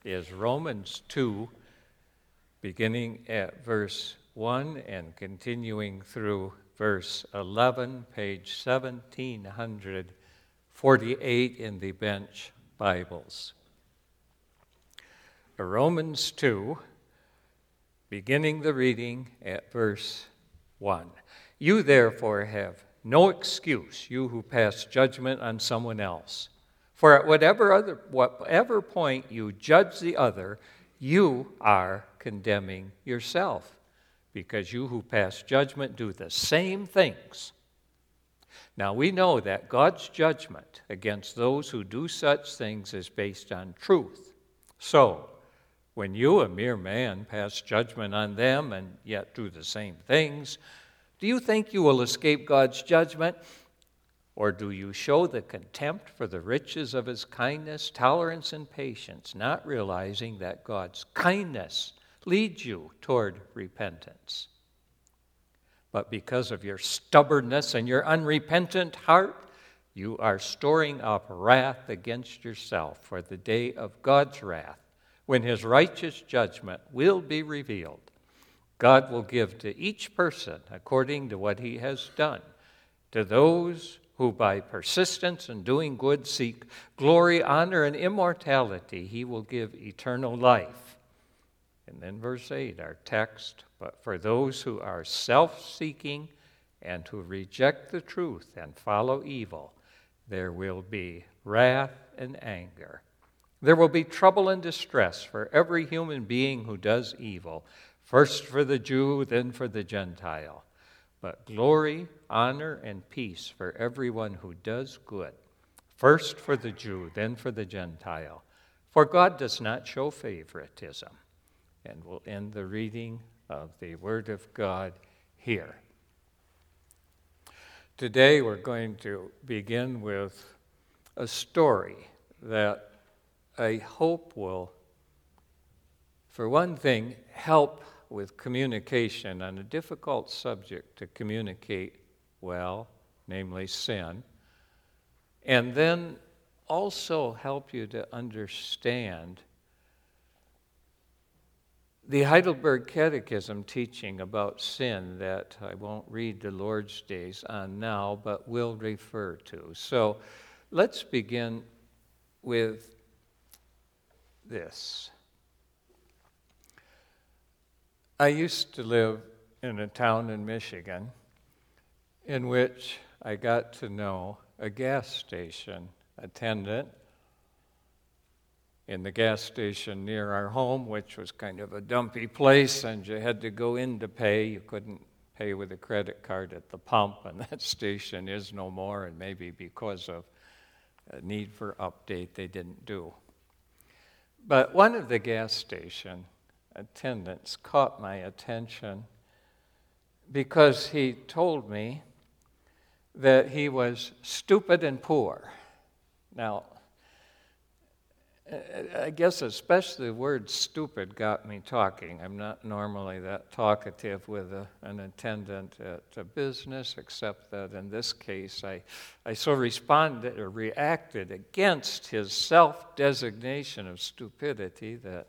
is Romans 2, beginning at verse 1 and continuing through verse 11, page 1748 in the Bench Bibles. Romans 2, beginning the reading at verse 1. You therefore have no excuse, you who pass judgment on someone else. For at whatever point you judge the other, you are condemning yourself, because you who pass judgment do the same things. Now we know that God's judgment against those who do such things is based on truth. So, when you, a mere man, pass judgment on them and yet do the same things, do you think you will escape God's judgment? Or do you show the contempt for the riches of his kindness, tolerance, and patience, not realizing that God's kindness leads you toward repentance? But because of your stubbornness and your unrepentant heart, you are storing up wrath against yourself for the day of God's wrath, when his righteous judgment will be revealed. God will give to each person according to what he has done. To those who by persistence in doing good seek glory, honor, and immortality, he will give eternal life. And then verse 8, our text, but for those who are self-seeking and who reject the truth and follow evil, there will be wrath and anger. There will be trouble and distress for every human being who does evil, first for the Jew, then for the Gentile. But glory, honor, and peace for everyone who does good, first for the Jew, then for the Gentile. For God does not show favoritism. And we'll end the reading of the Word of God here. Today we're going to begin with a story that I hope will, for one thing, help with communication on a difficult subject to communicate well, namely sin, and then also help you to understand the Heidelberg Catechism teaching about sin that I won't read the Lord's Days on now, but will refer to. So let's begin with this. I used to live in a town in Michigan in which I got to know a gas station attendant in the gas station near our home, which was kind of a dumpy place, and you had to go in to pay. You couldn't pay with a credit card at the pump, and that station is no more, and maybe because of a need for update, they didn't do. But one of the gas station attendants caught my attention because he told me that he was stupid and poor. Now, I guess especially the word stupid got me talking. I'm not normally that talkative with an attendant at a business, except that in this case I so responded or reacted against his self-designation of stupidity that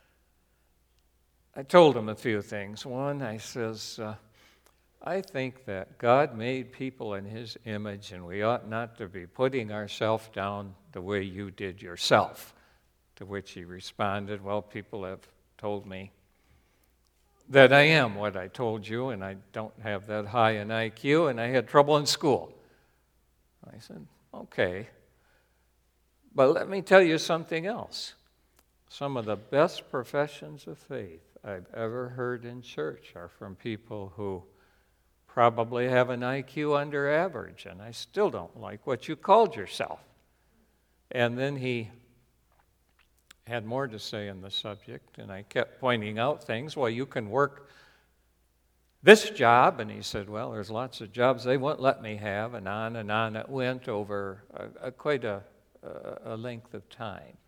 I told him a few things. One, I says, I think that God made people in his image, and we ought not to be putting ourselves down the way you did yourself. To which he responded, well, people have told me that I am what I told you, and I don't have that high an IQ, and I had trouble in school. I said, okay, but let me tell you something else. Some of the best professions of faith I've ever heard in church are from people who probably have an IQ under average, and I still don't like what you called yourself. And then he had more to say on the subject, and I kept pointing out things. Well, you can work this job, and he said, well, there's lots of jobs they won't let me have, and on it went over quite a length of time.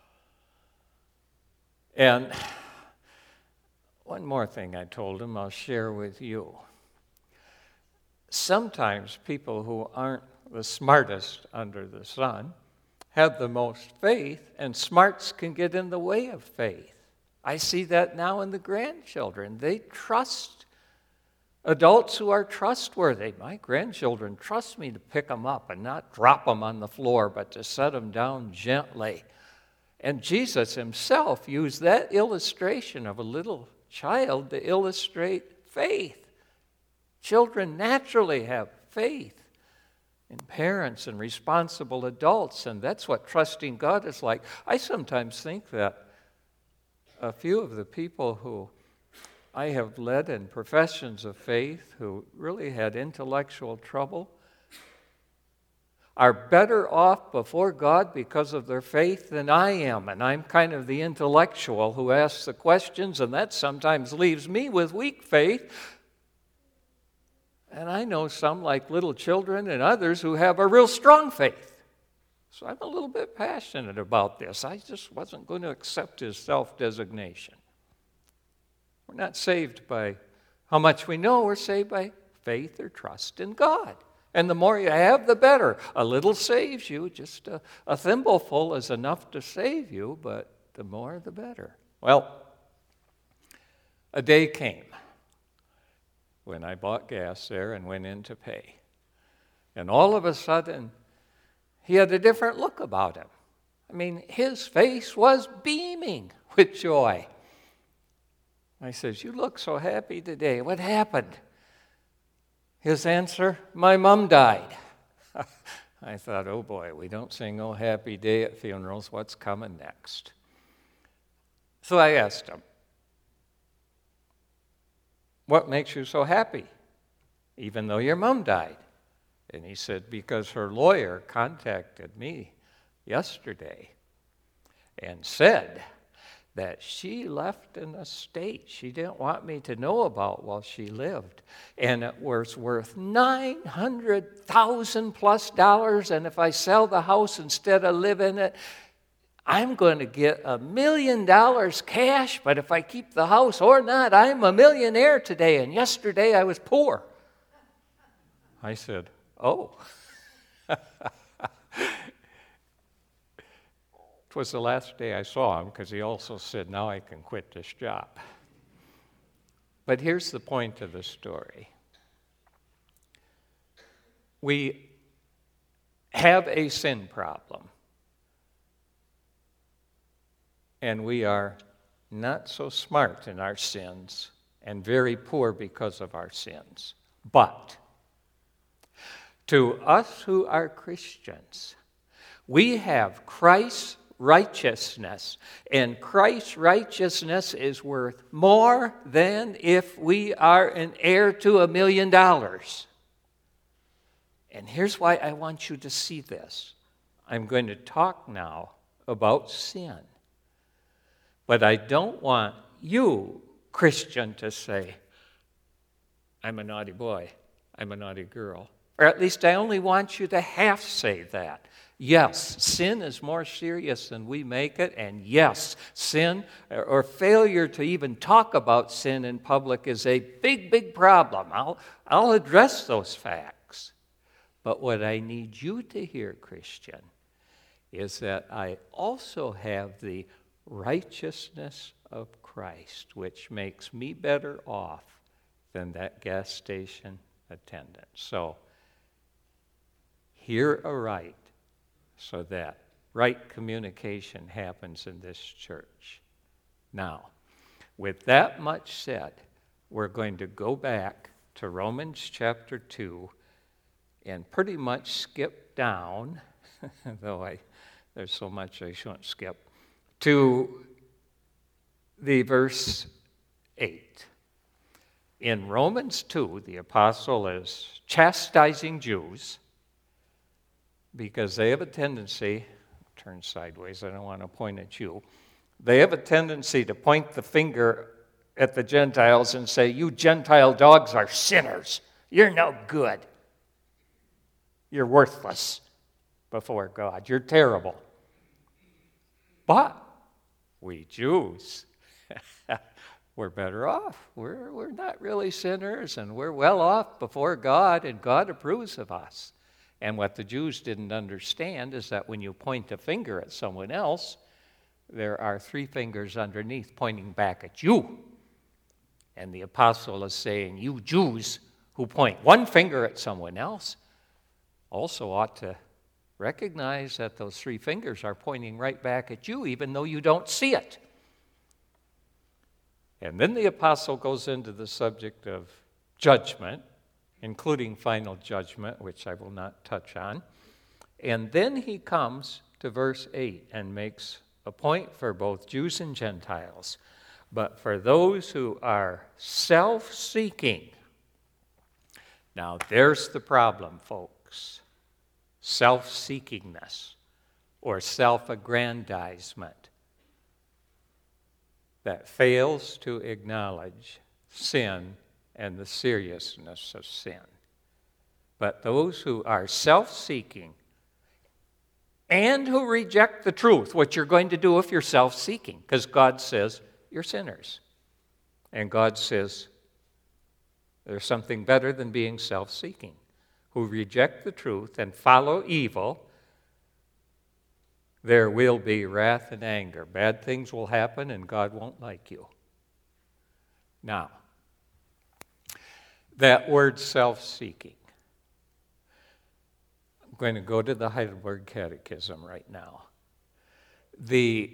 And one more thing I told him I'll share with you. Sometimes people who aren't the smartest under the sun have the most faith, and smarts can get in the way of faith. I see that now in the grandchildren. They trust adults who are trustworthy. My grandchildren trust me to pick them up and not drop them on the floor, but to set them down gently. And Jesus himself used that illustration of a little child to illustrate faith. Children naturally have faith in parents and responsible adults, and that's what trusting God is like. I sometimes think that a few of the people who I have led in professions of faith who really had intellectual trouble are better off before God because of their faith than I am. And I'm kind of the intellectual who asks the questions, and that sometimes leaves me with weak faith. And I know some, like little children and others, who have a real strong faith. So I'm a little bit passionate about this. I just wasn't going to accept his self-designation. We're not saved by how much we know. We're saved by faith or trust in God. And the more you have, the better. A little saves you. Just a thimbleful is enough to save you, but the more, the better. Well, a day came when I bought gas there and went in to pay. And all of a sudden, he had a different look about him. I mean, his face was beaming with joy. I says, "You look so happy today. What happened?" His answer, "My mom died." I thought, oh boy, we don't sing "Oh Happy Day" at funerals. What's coming next? So I asked him, "What makes you so happy, even though your mom died?" And he said, "Because her lawyer contacted me yesterday and said that she left an estate she didn't want me to know about while she lived, and it was worth $900,000+, and if I sell the house instead of live in it, I'm going to get $1 million cash, but if I keep the house or not, I'm a millionaire today, and yesterday I was poor." I said, "Oh." It was the last day I saw him because he also said, "Now I can quit this job." But here's the point of the story. We have a sin problem, and we are not so smart in our sins and very poor because of our sins. But to us who are Christians, we have Christ's righteousness, and Christ's righteousness is worth more than if we are an heir to $1 million. And here's why I want you to see this. I'm going to talk now about sin. But I don't want you, Christian, to say, "I'm a naughty boy, I'm a naughty girl." Or at least I only want you to half say that. Yes, sin is more serious than we make it, and yes, sin or failure to even talk about sin in public is a big, big problem. I'll address those facts. But what I need you to hear, Christian, is that I also have the righteousness of Christ, which makes me better off than that gas station attendant. So, hear aright, so that right communication happens in this church. Now, with that much said, we're going to go back to Romans chapter 2 and pretty much skip down, though there's so much I shouldn't skip, to the verse 8. In Romans 2, the apostle is chastising Jews because they have a tendency, turn sideways, I don't want to point at you, they have a tendency to point the finger at the Gentiles and say, "You Gentile dogs are sinners. You're no good. You're worthless before God. You're terrible." But we Jews, we're better off. We're not really sinners, and we're well off before God, and God approves of us. And what the Jews didn't understand is that when you point a finger at someone else, there are 3 fingers underneath pointing back at you. And the apostle is saying, you Jews who point 1 finger at someone else also ought to recognize that those 3 fingers are pointing right back at you, even though you don't see it. And then the apostle goes into the subject of judgment, including final judgment, which I will not touch on. And then he comes to verse 8 and makes a point for both Jews and Gentiles. But for those who are self-seeking, now there's the problem, folks. Self-seekingness or self-aggrandizement that fails to acknowledge sin and the seriousness of sin. But those who are self-seeking and who reject the truth, what you're going to do if you're self-seeking, because God says you're sinners. And God says there's something better than being self-seeking. Who reject the truth and follow evil, there will be wrath and anger. Bad things will happen and God won't like you. Now, that word self-seeking. I'm going to go to the Heidelberg Catechism right now. The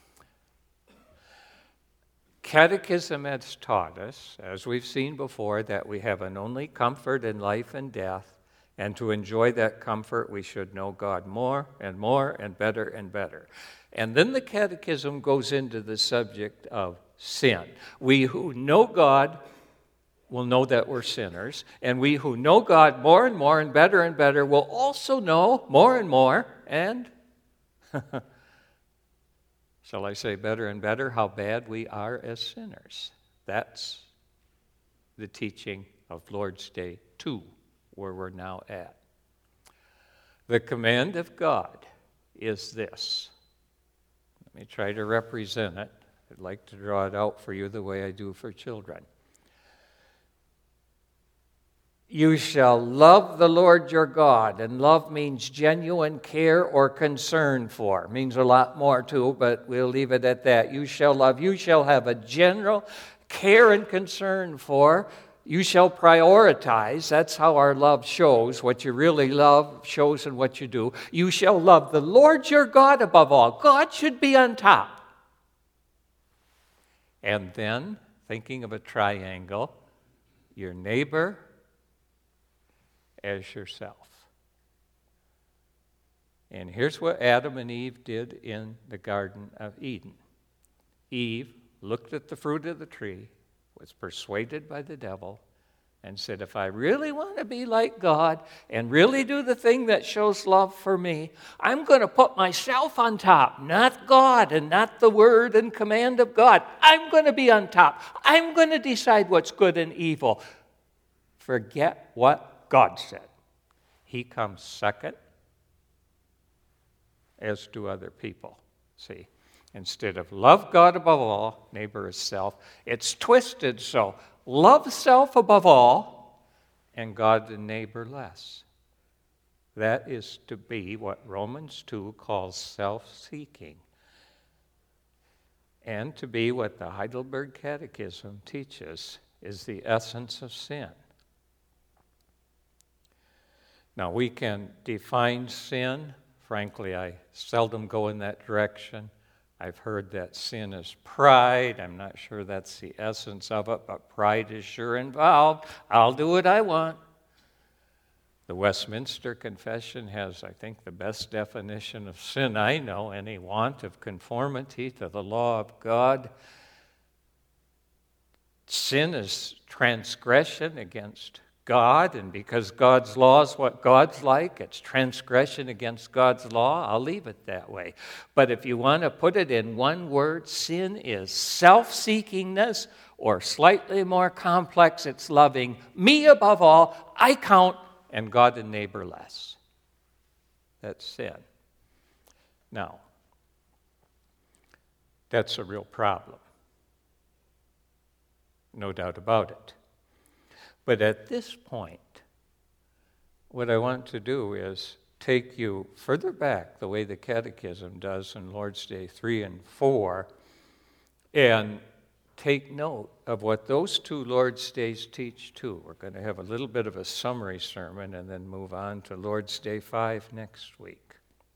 Catechism has taught us, as we've seen before, that we have an only comfort in life and death, and to enjoy that comfort, we should know God more and more and better and better. And then the Catechism goes into the subject of sin. We who know God will know that we're sinners, and we who know God more and more and better will also know more and more and, shall I say better and better, how bad we are as sinners. That's the teaching of Lord's Day 2, where we're now at. The command of God is this. Let me try to represent it. I'd like to draw it out for you the way I do for children. You shall love the Lord your God, and love means genuine care or concern for. It means a lot more too, but we'll leave it at that. You shall love. You shall have a general care and concern for. You shall prioritize. That's how our love shows. What you really love shows in what you do. You shall love the Lord your God above all. God should be on top. And then, thinking of a triangle, your neighbor as yourself. And here's what Adam and Eve did in the Garden of Eden. Eve looked at the fruit of the tree, was persuaded by the devil, and said, if I really want to be like God and really do the thing that shows love for me, I'm going to put myself on top, not God and not the word and command of God. I'm going to be on top. I'm going to decide what's good and evil. Forget what God said. He comes second, as do other people. See? Instead of love God above all, neighbor is self, it's twisted so. Love self above all, and God and neighbor less. That is to be what Romans 2 calls self-seeking, and to be what the Heidelberg Catechism teaches is the essence of sin. Now, we can define sin. Frankly, I seldom go in that direction. I've heard that sin is pride. I'm not sure that's the essence of it, but pride is sure involved. I'll do what I want. The Westminster Confession has, I think, the best definition of sin I know, any want of conformity to the law of God. Sin is transgression against God, and because God's law is what God's like, it's transgression against God's law. I'll leave it that way. But if you want to put it in one word, sin is self-seekingness, or slightly more complex, it's loving me above all, I count, and God and neighbor less. That's sin. Now, that's a real problem. No doubt about it. But at this point, what I want to do is take you further back, the way the Catechism does in Lord's Day 3 and 4, and take note of what those two Lord's Days teach too. We're going to have a little bit of a summary sermon and then move on to Lord's Day 5 next week.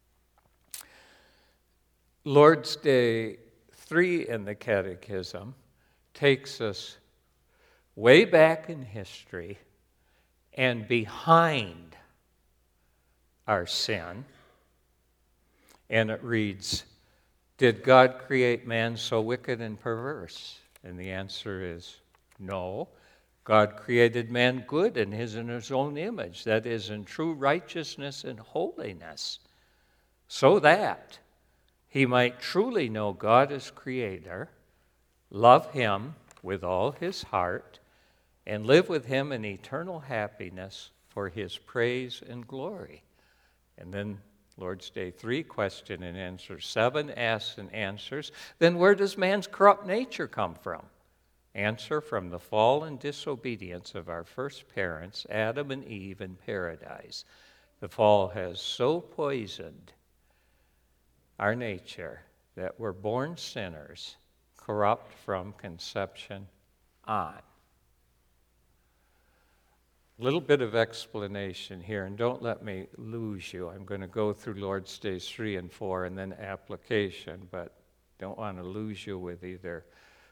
Lord's Day 3 in the Catechism takes us way back in history and behind our sin. And it reads, did God create man so wicked and perverse? And the answer is no. God created man good in his own image, that is, in true righteousness and holiness, so that he might truly know God as Creator, love Him with all his heart, and live with Him in eternal happiness for His praise and glory. And then Lord's Day 3, question and answer 7, asks and answers, then where does man's corrupt nature come from? Answer, from the fall and disobedience of our first parents, Adam and Eve, in paradise. The fall has so poisoned our nature that we're born sinners, corrupt from conception on. A little bit of explanation here, and don't let me lose you. I'm going to go through Lord's Days 3 and 4 and then application, but don't want to lose you with either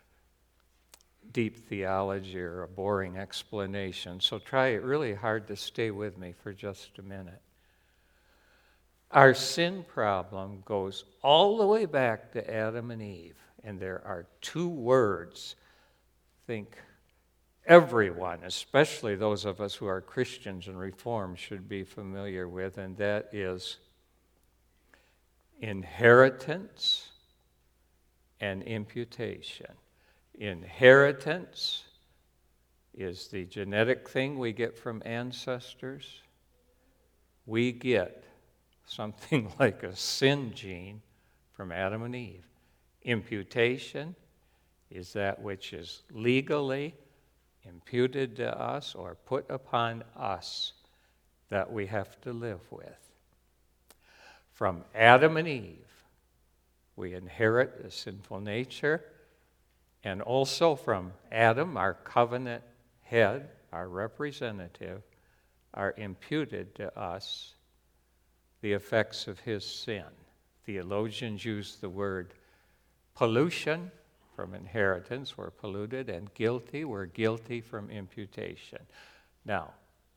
deep theology or a boring explanation. So try really hard to stay with me for just a minute. Our sin problem goes all the way back to Adam and Eve, and there are two words I think everyone, especially those of us who are Christians and Reformed, should be familiar with, and that is inheritance and imputation. Inheritance is the genetic thing we get from ancestors. We get something like a sin gene from Adam and Eve. Imputation is that which is legally imputed to us or put upon us that we have to live with. From Adam and Eve, we inherit a sinful nature, and also from Adam, our covenant head, our representative, are imputed to us the effects of his sin. Theologians use the word pollution from inheritance, we're polluted, and guilty, we're guilty from imputation. Now,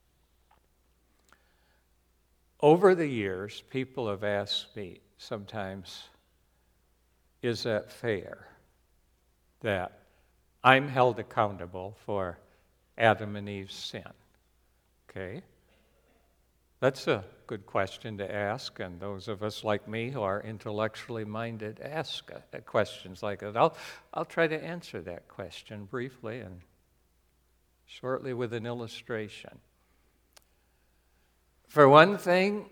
over the years, people have asked me sometimes, is that fair? That I'm held accountable for Adam and Eve's sin. Okay? That's a good question to ask, and those of us like me who are intellectually minded ask questions like that. I'll try to answer that question briefly and shortly with an illustration. For one thing,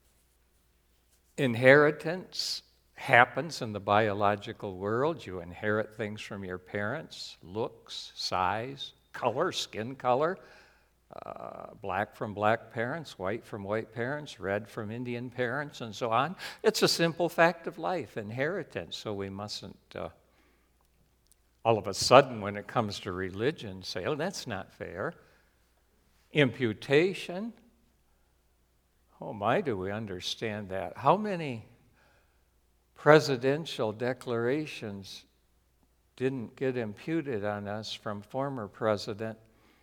inheritance happens in the biological world. You inherit things from your parents, looks, size, color, skin color, black from black parents, white from white parents, red from Indian parents, and so on. It's a simple fact of life, inheritance, so we mustn't all of a sudden when it comes to religion say, oh, that's not fair. Imputation, oh my, do we understand that. How many presidential declarations didn't get imputed on us from former president?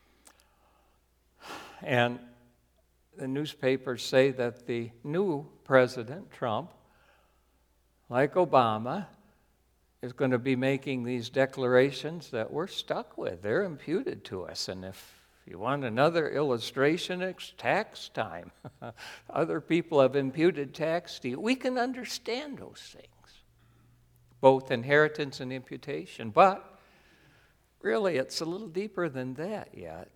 And the newspapers say that the new president, Trump, like Obama, is going to be making these declarations that we're stuck with. They're imputed to us. And if you want another illustration, it's tax time. Other people have imputed tax to you. We can understand those things, both inheritance and imputation. But really, it's a little deeper than that yet.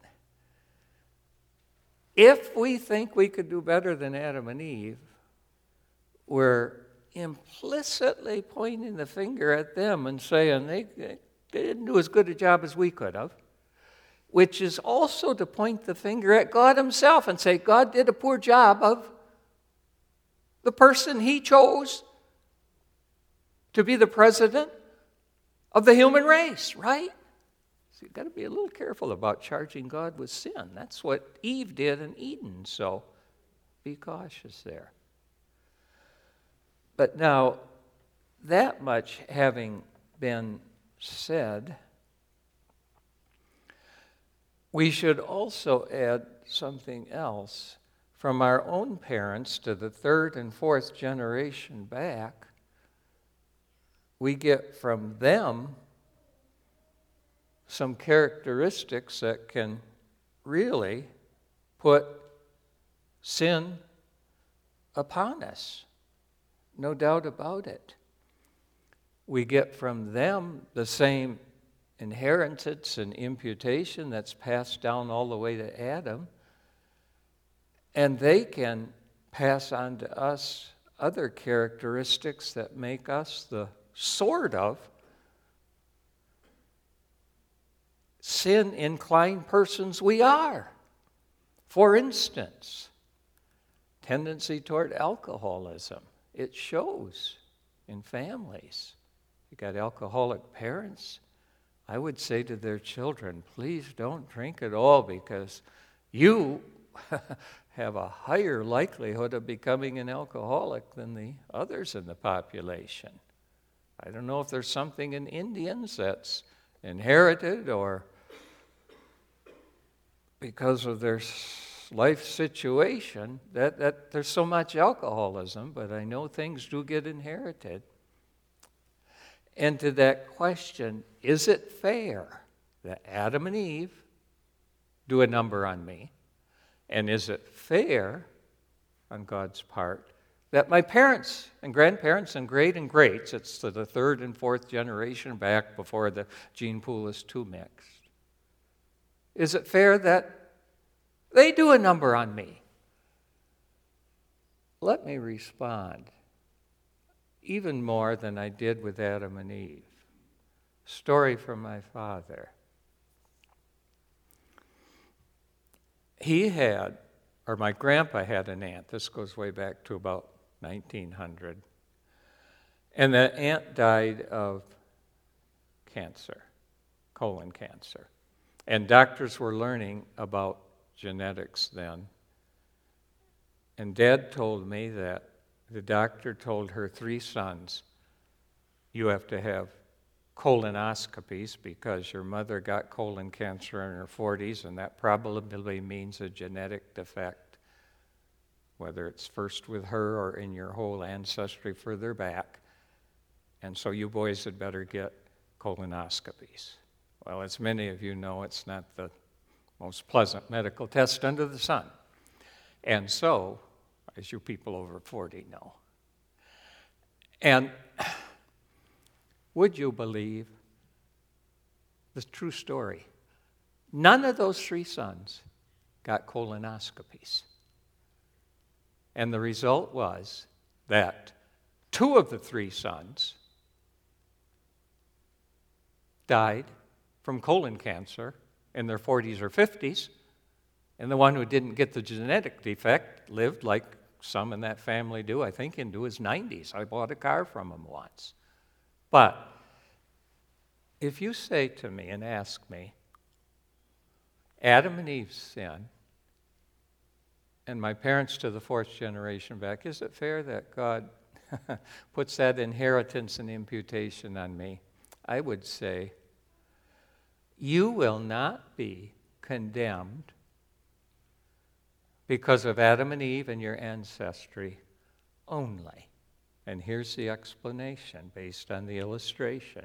If we think we could do better than Adam and Eve, we're implicitly pointing the finger at them and saying they didn't do as good a job as we could have. which is also to point the finger at God himself and say, God did a poor job of the person he chose to be the president of the human race, right? So you've got to be a little careful about charging God with sin. That's what Eve did in Eden, so be cautious there. But now, that much having been said, we should also add something else. From our own parents to the third and fourth generation back, we get from them some characteristics that can really put sin upon us. No doubt about it. We get from them the same inheritance and imputation that's passed down all the way to Adam, and they can pass on to us other characteristics that make us the sort of sin-inclined persons we are. For instance, tendency toward alcoholism. It shows in families. You got alcoholic parents, I would say to their children, please don't drink at all because you have a higher likelihood of becoming an alcoholic than the others in the population. I don't know if there's something in Indians that's inherited or because of their life situation that there's so much alcoholism, but I know things do get inherited. And to that question, is it fair that Adam and Eve do a number on me? And is it fair on God's part that my parents and grandparents and great and greats, it's to the third and fourth generation back before the gene pool is too mixed, is it fair that they do a number on me? Let me respond even more than I did with Adam and Eve. Story from my father. My grandpa had an aunt. This goes way back to about 1900. And that aunt died of cancer, colon cancer. And doctors were learning about genetics then. And Dad told me that the doctor told her 3 sons, you have to have colonoscopies because your mother got colon cancer in her 40s, and that probably means a genetic defect, whether it's first with her or in your whole ancestry further back. And so you boys had better get colonoscopies. Well, as many of you know, it's not the most pleasant medical test under the sun. And so, as you people over 40 know. And would you believe the true story? None of those 3 sons got colonoscopies. And the result was that 2 of the 3 sons died from colon cancer in their 40s or 50s, and the one who didn't get the genetic defect lived like some in that family do, I think into his 90s. I bought a car from him once. But if you say to me and ask me, Adam and Eve's sin, and my parents to the 4th generation back, is it fair that God puts that inheritance and imputation on me? I would say, you will not be condemned because of Adam and Eve and your ancestry only. And here's the explanation based on the illustration.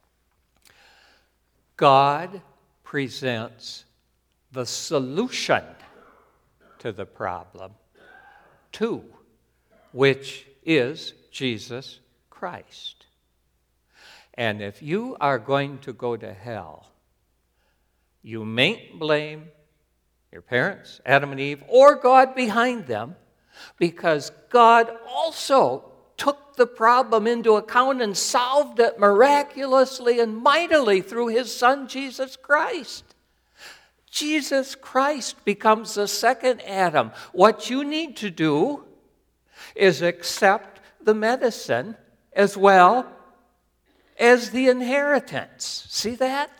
God presents the solution to the problem, too, which is Jesus Christ. And if you are going to go to hell, you mayn't blame your parents, Adam and Eve, or God behind them, because God also took the problem into account and solved it miraculously and mightily through his Son, Jesus Christ. Jesus Christ becomes the second Adam. What you need to do is accept the medicine as well as the inheritance. See that?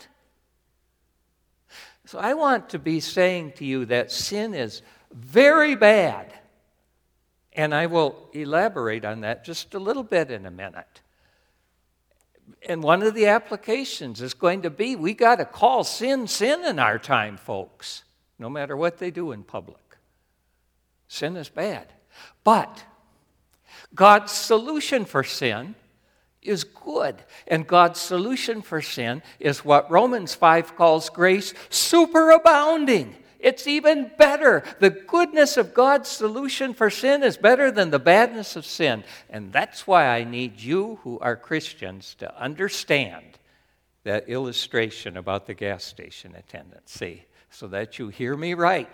So I want to be saying to you that sin is very bad. And I will elaborate on that just a little bit in a minute. And one of the applications is going to be, we got to call sin in our time, folks, no matter what they do in public. Sin is bad. But God's solution for sin is good. And God's solution for sin is what Romans 5 calls grace superabounding. It's even better. The goodness of God's solution for sin is better than the badness of sin. And that's why I need you who are Christians to understand that illustration about the gas station attendant. See, so that you hear me right.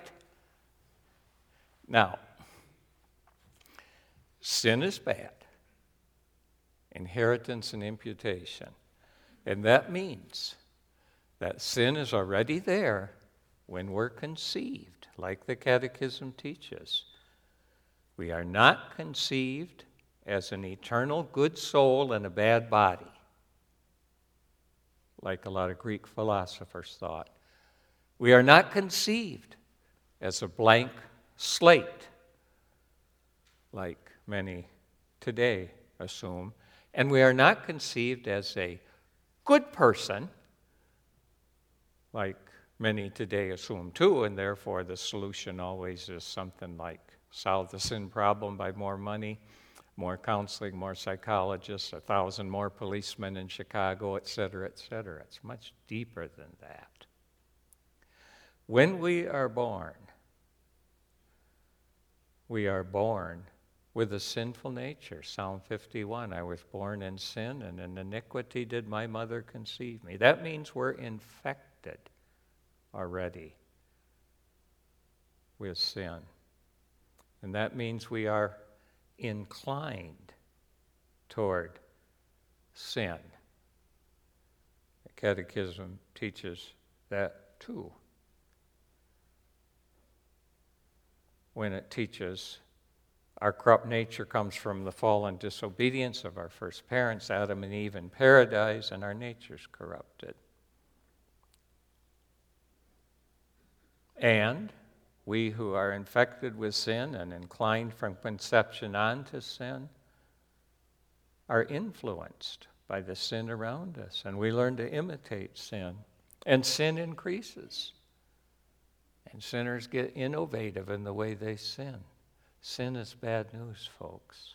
Now, sin is bad. Inheritance and imputation. And that means that sin is already there when we're conceived, like the Catechism teaches. We are not conceived as an eternal good soul in a bad body, like a lot of Greek philosophers thought. We are not conceived as a blank slate, like many today assume. And we are not conceived as a good person, like many today assume too, and therefore the solution always is something like solve the sin problem by more money, more counseling, more psychologists, 1,000 more policemen in Chicago, et cetera, et cetera. It's much deeper than that. When we are born with a sinful nature. Psalm 51, I was born in sin, and in iniquity did my mother conceive me. That means we're infected already with sin. And that means we are inclined toward sin. The Catechism teaches that too. When it teaches our corrupt nature comes from the fallen disobedience of our first parents, Adam and Eve in paradise, and our nature's corrupted. And we who are infected with sin and inclined from conception on to sin are influenced by the sin around us, and we learn to imitate sin. And sin increases. And sinners get innovative in the way they sin. Sin is bad news, folks.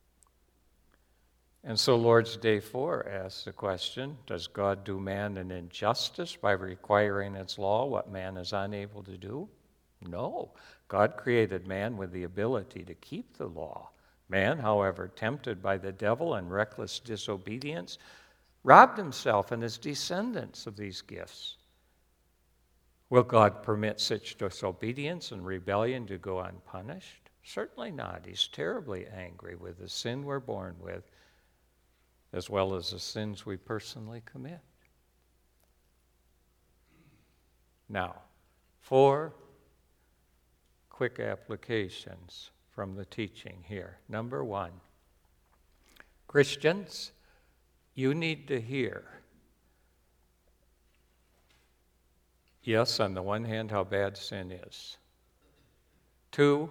And so Lord's Day 4 asks the question, does God do man an injustice by requiring its law what man is unable to do? No. God created man with the ability to keep the law. Man, however, tempted by the devil and reckless disobedience, robbed himself and his descendants of these gifts. Will God permit such disobedience and rebellion to go unpunished? Certainly not. He's terribly angry with the sin we're born with, as well as the sins we personally commit. Now, 4 quick applications from the teaching here. Number 1, Christians, you need to hear, yes, on the one hand, how bad sin is. 2,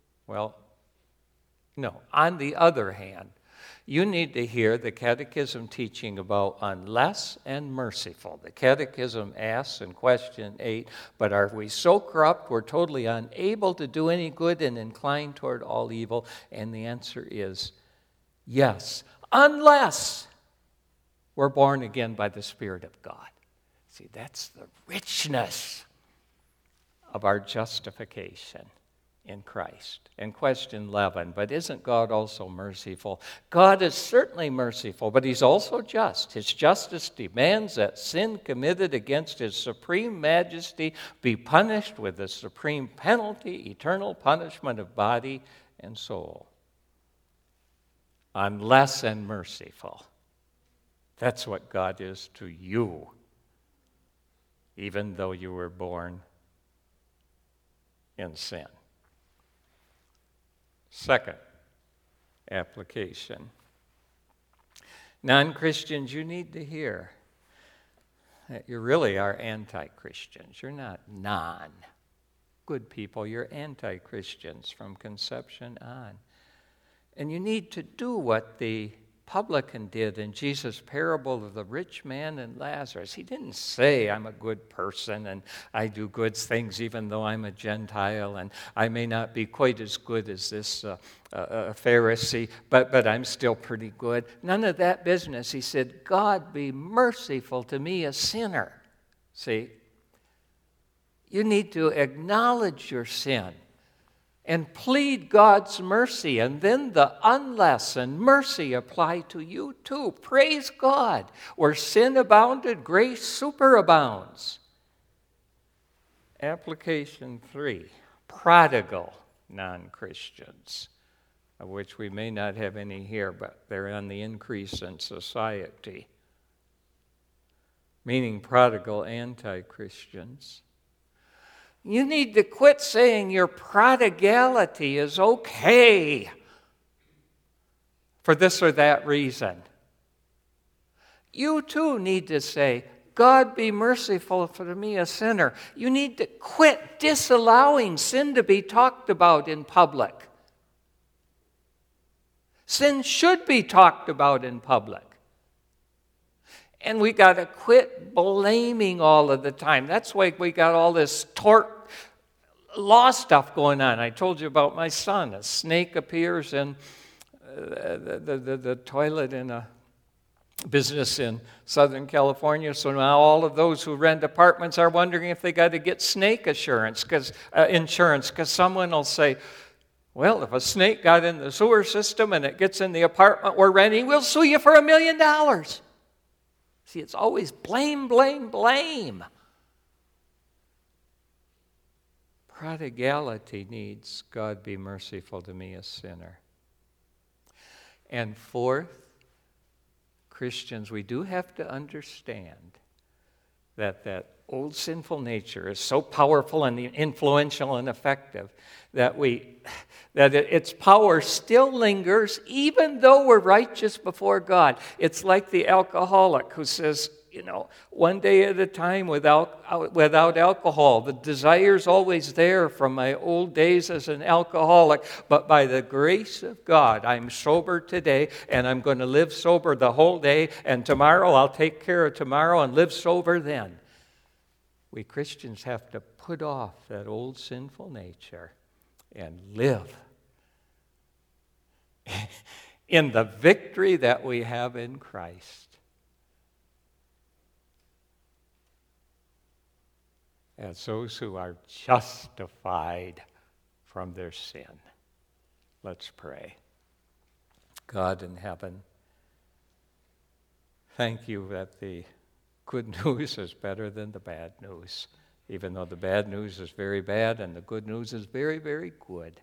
on the other hand, you need to hear the Catechism teaching about unless and merciful. The Catechism asks in question 8, but are we so corrupt we're totally unable to do any good and inclined toward all evil? And the answer is yes, unless we're born again by the Spirit of God. See, that's the richness of our justification in Christ. And question 11, but isn't God also merciful? God is certainly merciful, but he's also just. His justice demands that sin committed against his supreme majesty be punished with the supreme penalty, eternal punishment of body and soul. Unless and merciful. That's what God is to you, even though you were born in sin. Second application. Non-Christians, you need to hear that you really are anti-Christians. You're not good people. You're anti-Christians from conception on. And you need to do what the publican did in Jesus' parable of the rich man and Lazarus. He didn't say, I'm a good person and I do good things even though I'm a Gentile and I may not be quite as good as this Pharisee, but I'm still pretty good. None of that business. He said, God be merciful to me, a sinner. See, you need to acknowledge your sin and plead God's mercy, and then the unless and mercy apply to you too. Praise God. Where sin abounded, grace superabounds. Application 3, prodigal non-Christians, of which we may not have any here, but they're on the increase in society. Meaning prodigal anti-Christians. You need to quit saying your prodigality is okay for this or that reason. You too need to say, God be merciful for me, a sinner. You need to quit disallowing sin to be talked about in public. Sin should be talked about in public. And we got to quit blaming all of the time. That's why we got all this law stuff going on. I told you about my son. A snake appears in the toilet in a business in Southern California. So now all of those who rent apartments are wondering if they got to get snake insurance because someone will say, well, if a snake got in the sewer system and it gets in the apartment we're renting, we'll sue you for $1 million. See, it's always blame, blame, blame. Prodigality needs God be merciful to me, a sinner. And fourth, Christians, we do have to understand that old sinful nature is so powerful and influential and effective that its power still lingers even though we're righteous before God. It's like the alcoholic who says, one day at a time without alcohol. The desire's always there from my old days as an alcoholic, but by the grace of God, I'm sober today, and I'm going to live sober the whole day, and tomorrow I'll take care of tomorrow and live sober then. We Christians have to put off that old sinful nature and live in the victory that we have in Christ. As those who are justified from their sin. Let's pray. God in heaven, thank you that the good news is better than the bad news, even though the bad news is very bad and the good news is very, very good.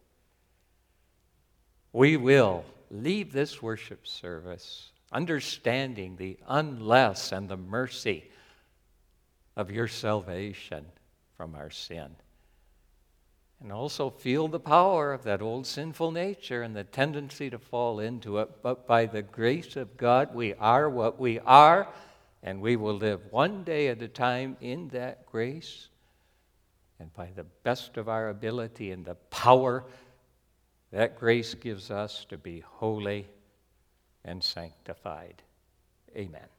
We will leave this worship service understanding the unless and the mercy of your salvation from our sin. And also feel the power of that old sinful nature and the tendency to fall into it. But by the grace of God, we are what we are, and we will live one day at a time in that grace. And by the best of our ability and the power that grace gives us to be holy and sanctified. Amen.